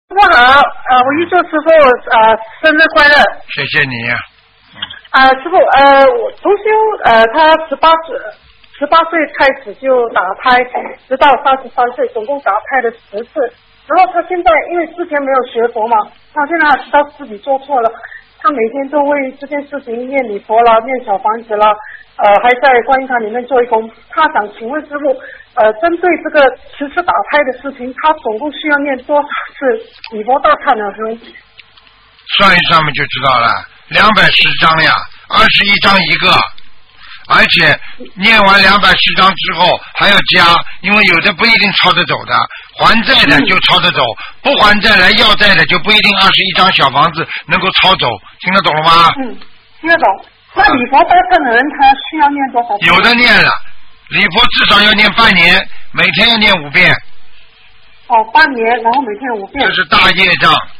师傅好，我预祝师傅生日快乐。 谢谢你。 师傅，我同修他18岁开始就打胎，直到33岁，总共打胎了10次。然后他现在因为之前没有学佛嘛，他现在知道自己做错了，他每天都为这件事情念礼佛啦，念小房子啦，还在观音堂里面做义工。他想请问师傅，针对这个10次打胎的事情，他总共需要念多少次礼佛大忏呢？ 算一算嘛就知道了，210张呀，21张一个。而且念完210张之后还要加，因为有的不一定抄得走的，还债的就抄得走，不还债来要债的就不一定21张小房子能够抄走，听得懂了吗？ 听得懂。那礼佛大忏的人他需要念多少遍？ 有的念了，礼佛至少要念半年，每天要念5遍。 半年，然后每天5遍。 这是大业障。